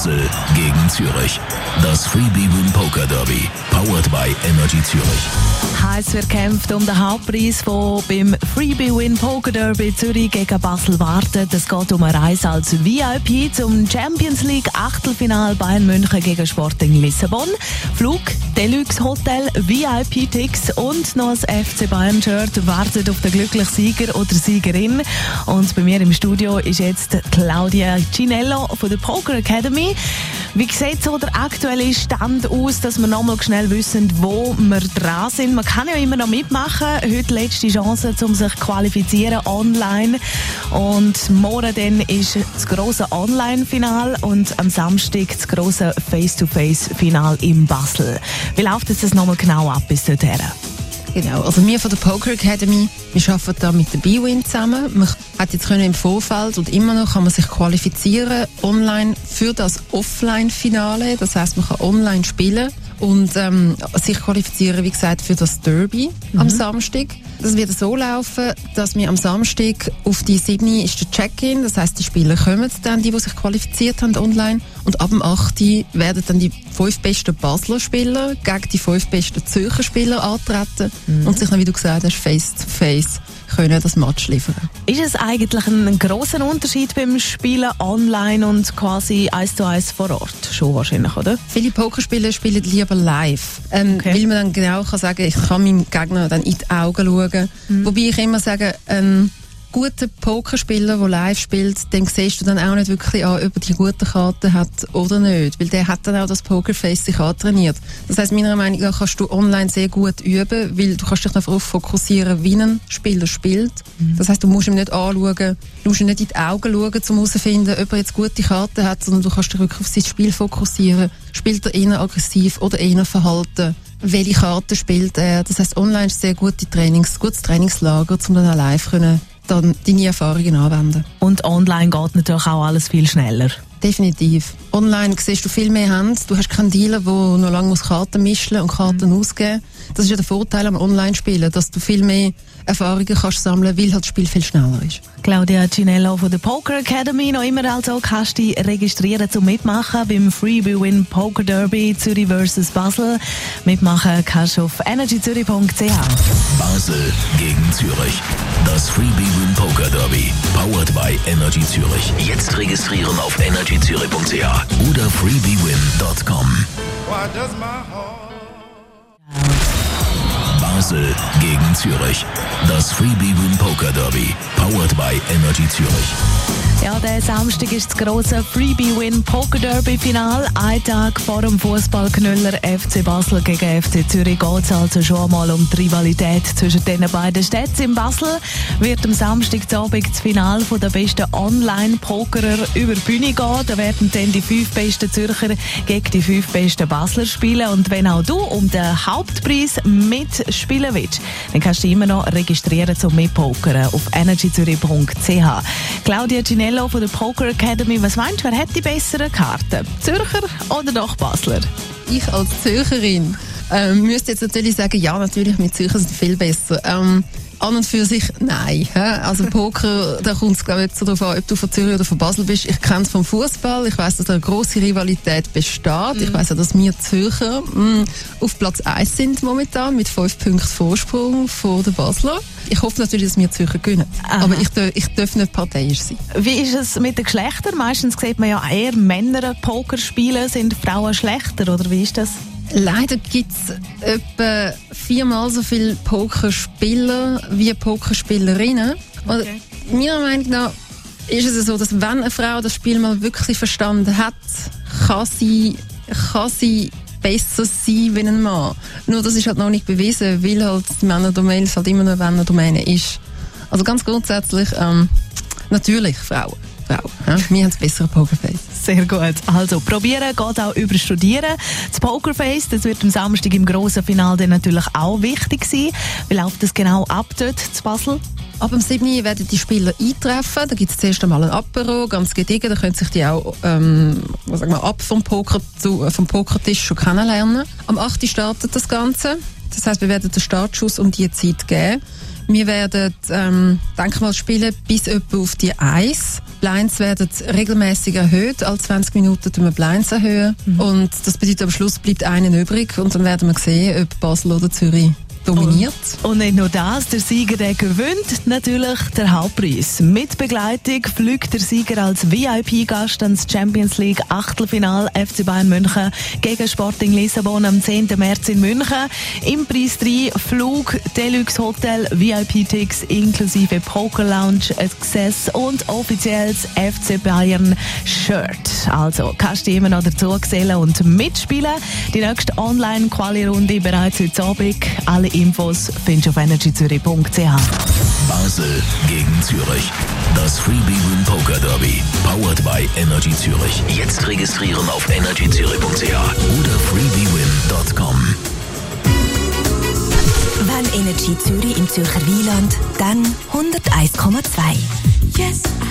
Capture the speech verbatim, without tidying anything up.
Basel gegen Zürich. Das Freebie-Win Poker Derby. Powered by Energy Zürich. Heiß wird kämpft um den Hauptpreis, der beim Freebie-Win Poker Derby Zürich gegen Basel wartet. Es geht um eine Reise als V I P zum Champions League Achtelfinal Bayern München gegen Sporting Lissabon. Flug, Deluxe Hotel, V I P-Ticks und noch ein F C Bayern-Shirt wartet auf den glücklichen Sieger oder Siegerin. Und bei mir im Studio ist jetzt Claudia Cinello von der Poker Academy. Wie sieht so der aktuelle Stand aus, dass wir nochmal schnell wissen, wo wir dran sind? Man kann ja immer noch mitmachen. Heute letzte Chance, um sich zu qualifizieren online. Und morgen dann ist das grosse Online-Final und am Samstag das grosse Face-to-Face-Final in Basel. Wie läuft es das nochmal genau ab bis dorthin? Genau, also wir von der Poker Academy, wir arbeiten da mit der B-Win zusammen. Man hat jetzt können im Vorfeld und immer noch kann man sich qualifizieren online für das Offline-Finale. Das heisst, man kann online spielen und ähm, sich qualifizieren, wie gesagt, für das Derby mhm. am Samstag. Das wird so laufen, dass wir am Samstag auf die sieben ist der Check-in, das heisst, die Spieler kommen dann, die, die sich qualifiziert haben online, und ab dem acht werden dann die fünf besten Basler Spieler gegen die fünf besten Zürcher Spieler antreten mhm. und sich dann, wie du gesagt hast, face-to-face können das Match liefern. Ist es eigentlich ein grosser Unterschied beim Spielen online und quasi eins zu eins vor Ort? Schon wahrscheinlich, oder? Viele Pokerspieler spielen lieber live, ähm, okay. weil man dann genau kann sagen, ich kann meinem Gegner dann in die Augen schauen. Mhm. Wobei ich immer sage, ein guter Pokerspieler, der live spielt, dem siehst du dann auch nicht wirklich an, ob er die gute Karte hat oder nicht, weil der hat dann auch das Pokerface sich antrainiert. Das heisst, meiner Meinung nach kannst du online sehr gut üben, weil du kannst dich darauf fokussieren, wie ein Spieler spielt. Mhm. Das heisst, du musst ihm nicht anschauen, du musst ihm nicht in die Augen schauen, um herauszufinden, ob er jetzt gute Karten hat, sondern du kannst dich wirklich auf sein Spiel fokussieren. Spielt er eher aggressiv oder eher verhalten? Welche Karten spielt er? Das heisst, online ist sehr gute Trainings, gutes Trainingslager, um dann auch live können dann deine Erfahrungen anwenden. Und online geht natürlich auch alles viel schneller. Definitiv. Online siehst du viel mehr Hände. Du hast keinen Dealer, der noch lange Karten mischen und Karten mhm. ausgeben muss. Das ist ja der Vorteil am Online-Spielen, dass du viel mehr Erfahrungen kannst sammeln, weil halt das Spiel viel schneller ist. Claudia Cinello von der Poker Academy. Noch immer also kannst du dich registrieren zum Mitmachen beim Freebie-Win Poker Derby Zürich versus Basel. Mitmachen kannst du auf energy zürich punkt c h. Basel gegen Zürich. Das Freebie-Win Poker Derby. Powered by Energy Zürich. Jetzt registrieren auf energy zürich punkt c h oder freebiewin punkt com. Basel gegen Zürich. Das Freebie-Win Poker Derby. Powered by Energy Zürich. Ja, der Samstag ist das grosse Freebie-Win Poker Derby Final. Ein Tag vor dem Fußballknüller F C Basel gegen F C Zürich geht es also schon mal um die Rivalität zwischen den beiden Städten. In Basel wird am Samstagabend das Finale der besten Online-Pokerer über die Bühne gehen. Da werden dann die fünf besten Zürcher gegen die fünf besten Basler spielen. Und wenn auch du um den Hauptpreis mitspielen willst, dann kannst du dich immer noch registrieren zum Mitpokern auf energy zürich punkt c h. Claudia Cinello von der Poker Academy. Was meinst du, wer hat die besseren Karten? Zürcher oder doch Basler? Ich als Zürcherin ähm, müsste jetzt natürlich sagen, ja, natürlich, mit Zürcher sind viel besser. Ähm, an und für sich, nein. He? Also Poker, da kommt es, glaube ich, nicht so darauf an, ob du von Zürich oder von Basel bist. Ich kenne es vom Fußball. Ich weiss, dass da eine grosse Rivalität besteht. Mm. Ich weiss ja, dass wir Zürcher mm, auf Platz eins sind momentan mit fünf Punkten Vorsprung vor den Basler. Ich hoffe natürlich, dass wir Zürcher gewinnen. Aha. Aber ich, ich darf nicht parteiisch sein. Wie ist es mit den Geschlechtern? Meistens sieht man ja eher Männer Poker spielen. Sind Frauen schlechter, oder wie ist das? Leider gibt es etwa viermal so viele Pokerspieler wie Pokerspielerinnen. Okay. Und meiner Meinung nach ist es so, dass wenn eine Frau das Spiel mal wirklich verstanden hat, kann sie, kann sie besser sein wie ein Mann. Nur das ist halt noch nicht bewiesen, weil halt die Männerdomäne halt immer noch eine Männerdomäne ist. Also ganz grundsätzlich, ähm, natürlich Frauen. Frauen. Ja? Wir haben das bessere Pokerface. Sehr gut. Also, probieren geht auch über Studieren. Das Pokerface, das wird am Samstag im grossen Finale dann natürlich auch wichtig sein. Wie läuft das genau ab dort zu Basel? Ab dem siebten werden die Spieler eintreffen. Da gibt es zuerst einmal ein Apero, ganz gediegen. Da können sich die auch ähm, was sagen wir, ab vom, Poker zu, vom Pokertisch schon kennenlernen. Am achten startet das Ganze. Das heisst, wir werden den Startschuss um diese Zeit geben. Wir werden ähm, Denkmal spielen bis etwa auf die eins. Blinds werden regelmäßig erhöht. Alle zwanzig Minuten tun wir Blinds erhöhen. Mhm. Und das bedeutet, am Schluss bleibt einen übrig. Und dann werden wir sehen, ob Basel oder Zürich dominiert. Und, und nicht nur das, der Sieger der gewinnt natürlich der Hauptpreis. Mit Begleitung fliegt der Sieger als V I P-Gast ans Champions League Achtelfinal F C Bayern München gegen Sporting Lissabon am zehnten März in München. Im Preis drei Flug, Deluxe Hotel, V I P-Ticks inklusive Poker Lounge Access und offizielles F C Bayern Shirt. Also kannst du immer noch dazu gesellen und mitspielen. Die nächste Online-Quali-Runde bereits heute Abend. Alle Infos findest du auf energy zürich punkt c h. Basel gegen Zürich. Das Freebie Win Poker Derby. Powered by Energy Zürich. Jetzt registrieren auf energy zürich punkt c h oder freebie win punkt com. Wenn Energy Zürich im Zürcher Wieland, dann hunderteins Komma zwei. Yes.